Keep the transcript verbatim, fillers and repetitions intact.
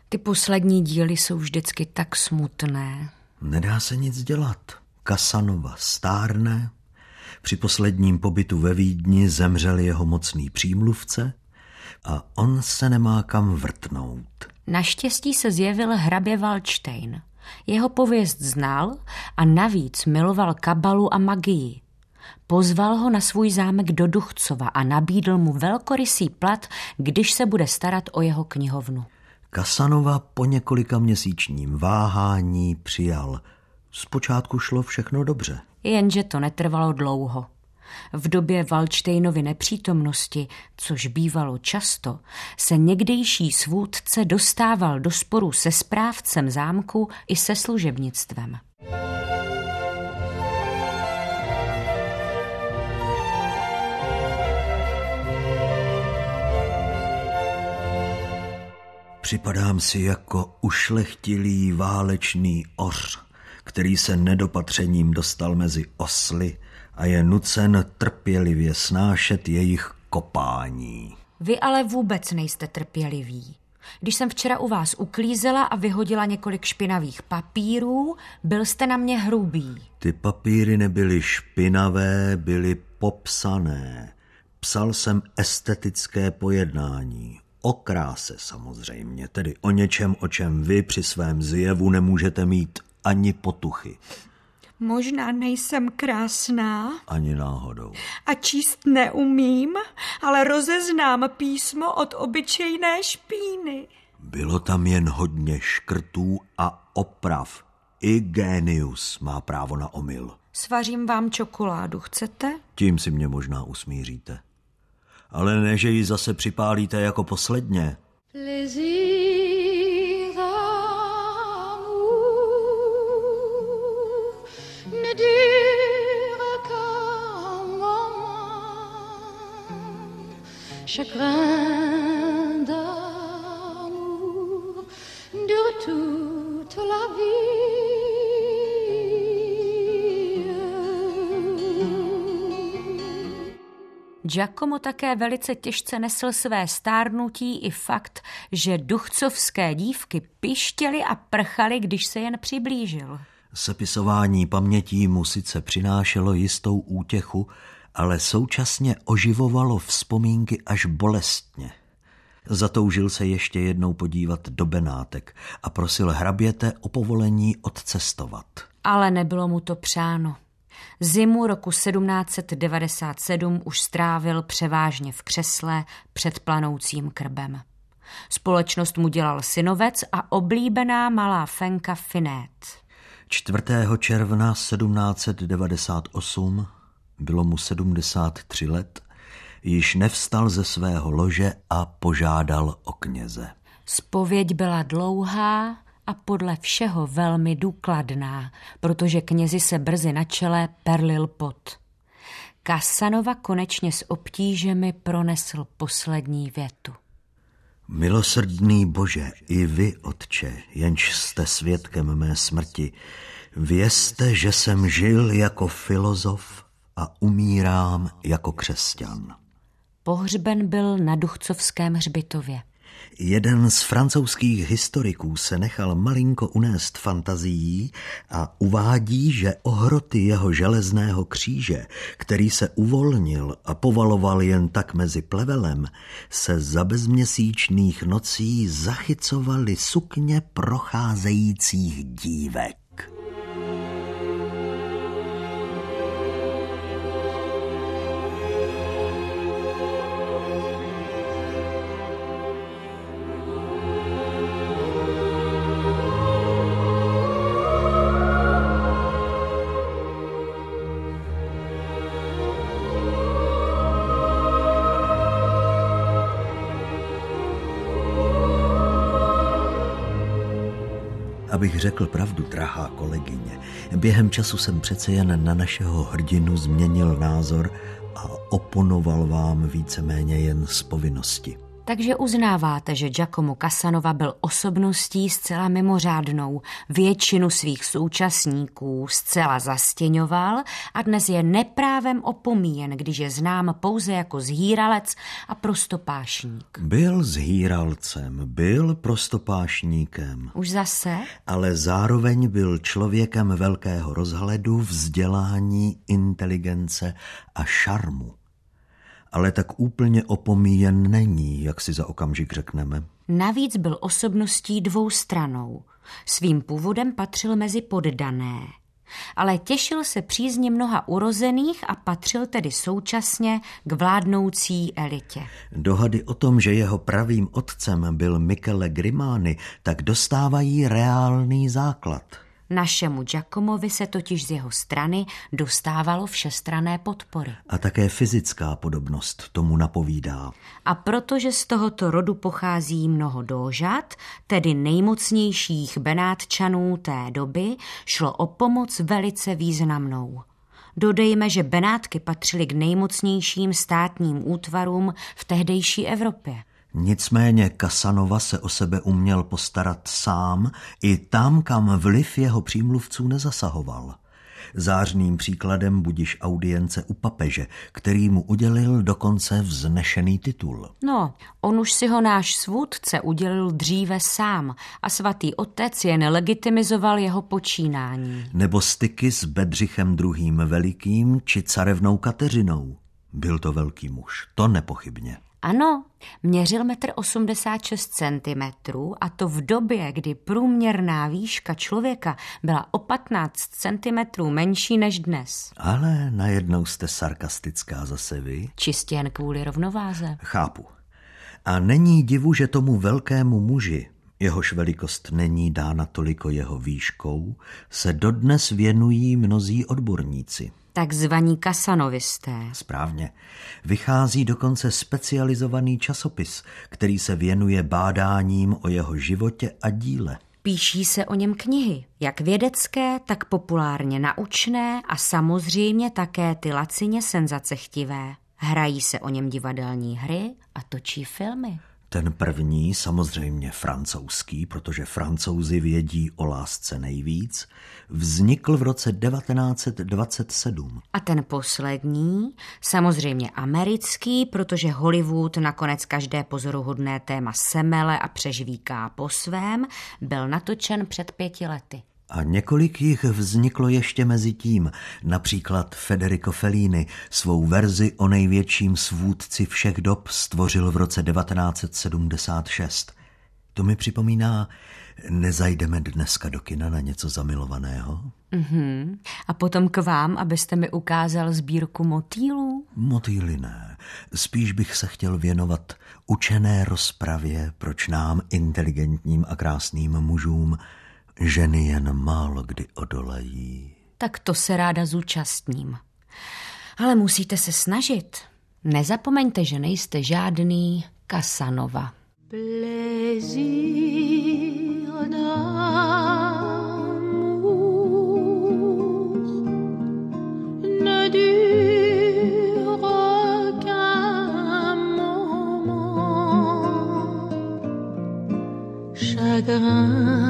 Ty poslední díly jsou vždycky tak smutné. Nedá se nic dělat. Casanova stárne. Při posledním pobytu ve Vídni zemřel jeho mocný přímluvce a on se nemá kam vrtnout. Naštěstí se zjevil hrabě Valdštejn. Jeho pověst znal a navíc miloval kabalu a magii. Pozval ho na svůj zámek do Duchcova a nabídl mu velkorysý plat, když se bude starat o jeho knihovnu. Casanova po několika měsíčním váhání přijal. Zpočátku šlo všechno dobře. Jenže to netrvalo dlouho. V době Valdštejnovy nepřítomnosti, což bývalo často, se někdejší svůdce dostával do sporu se správcem zámku i se služebnictvem. Připadám si jako ušlechtilý válečný oř, který se nedopatřením dostal mezi osly a je nucen trpělivě snášet jejich kopání. Vy ale vůbec nejste trpěliví. Když jsem včera u vás uklízela a vyhodila několik špinavých papírů, byl jste na mě hrubý. Ty papíry nebyly špinavé, byly popsané. Psal jsem estetické pojednání. O kráse samozřejmě, tedy o něčem, o čem vy při svém zjevu nemůžete mít ani potuchy. Možná nejsem krásná. Ani náhodou. A číst neumím, ale rozeznám písmo od obyčejné špíny. Bylo tam jen hodně škrtů a oprav. I génius má právo na omyl. Svařím vám čokoládu, chcete? Tím si mě možná usmíříte. Ale ne, že ji zase připálíte jako posledně. Plaisir d'amour ne dure qu'un moment, chagrin d'amour dure toute la vie. Giacomo také velice těžce nesl své stárnutí i fakt, že duchcovské dívky pištěly a prchaly, když se jen přiblížil. Sepisování pamětí mu sice přinášelo jistou útěchu, ale současně oživovalo vzpomínky až bolestně. Zatoužil se ještě jednou podívat do Benátek a prosil hraběte o povolení odcestovat. Ale nebylo mu to přáno. Zimu roku sedmnáct set devadesát sedm už strávil převážně v křesle před planoucím krbem. Společnost mu dělal synovec a oblíbená malá fenka Finét. čtvrtého června sedmnáct set devadesát osm, bylo mu sedmdesát tři let, již nevstal ze svého lože a požádal o kněze. Zpověď byla dlouhá a podle všeho velmi důkladná, protože knězi se brzy na čele perlil pot. Casanova konečně s obtížemi pronesl poslední větu. Milosrdný Bože, i vy, Otče, jenž jste svědkem mé smrti, vězte, že jsem žil jako filozof a umírám jako křesťan. Pohřben byl na Duchcovském hřbitově. Jeden z francouzských historiků se nechal malinko unést fantazií a uvádí, že ohroty jeho železného kříže, který se uvolnil a povaloval jen tak mezi plevelem, se za bezměsíčných nocí zachycovaly sukně procházejících dívek. Abych řekl pravdu, drahá kolegyně, během času jsem přece jen na našeho hrdinu změnil názor a oponoval vám víceméně jen z povinnosti. Takže uznáváte, že Giacomo Casanova byl osobností zcela mimořádnou, většinu svých současníků zcela zastěňoval a dnes je neprávem opomíjen, když je znám pouze jako zhýralec a prostopášník. Byl zhýralcem, byl prostopášníkem. Už zase? Ale zároveň byl člověkem velkého rozhledu, vzdělání, inteligence a šarmu. Ale tak úplně opomíjen není, jak si za okamžik řekneme. Navíc byl osobností dvoustranou. Svým původem patřil mezi poddané. Ale těšil se přízni mnoha urozených a patřil tedy současně k vládnoucí elitě. Dohady o tom, že jeho pravým otcem byl Michele Grimani, tak dostávají reálný základ. Našemu Giacomovi se totiž z jeho strany dostávalo všestranné podpory. A také fyzická podobnost tomu napovídá. A protože z tohoto rodu pochází mnoho dóžat, tedy nejmocnějších Benátčanů té doby, šlo o pomoc velice významnou. Dodejme, že Benátky patřily k nejmocnějším státním útvarům v tehdejší Evropě. Nicméně Casanova se o sebe uměl postarat sám i tam, kam vliv jeho přímluvců nezasahoval. Zářným příkladem budiž audience u papeže, který mu udělil dokonce vznešený titul. No, on už si ho náš svůdce udělil dříve sám a svatý otec jen legitimizoval jeho počínání. Nebo styky s Bedřichem druhým Velikým či carevnou Kateřinou. Byl to velký muž, to nepochybně. Ano, měřil metr osmdesát šest centimetrů a to v době, kdy průměrná výška člověka byla o patnáct centimetrů menší než dnes. Ale najednou jste sarkastická zase vy. Čistě jen kvůli rovnováze. Chápu. A není divu, že tomu velkému muži, jehož velikost není dána toliko jeho výškou, se dodnes věnují mnozí odborníci. Takzvaní kasanovisté. Správně. Vychází dokonce specializovaný časopis, který se věnuje bádáním o jeho životě a díle. Píší se o něm knihy, jak vědecké, tak populárně naučné a samozřejmě také ty lacině senzacechtivé. Hrají se o něm divadelní hry a točí filmy. Ten první, samozřejmě francouzský, protože Francouzi vědí o lásce nejvíc, vznikl v roce devatenáct set dvacet sedm. A ten poslední, samozřejmě americký, protože Hollywood nakonec každé pozoruhodné téma semele a přežvíká po svém, byl natočen před pěti lety. A několik jich vzniklo ještě mezi tím, například Federico Fellini svou verzi o největším svůdci všech dob stvořil v roce devatenáct set sedmdesát šest. To mi připomíná, nezajdeme dneska do kina na něco zamilovaného? Mhm. A potom k vám, abyste mi ukázal sbírku motýlů? Motýly ne. Spíš bych se chtěl věnovat učené rozpravě, proč nám, inteligentním a krásným mužům, ženy jen málo kdy odolají. Tak to se ráda zúčastním. Ale musíte se snažit. Nezapomeňte, že nejste žádný Casanova. Plaisir d'amour ne dure qu'un moment. Chagrin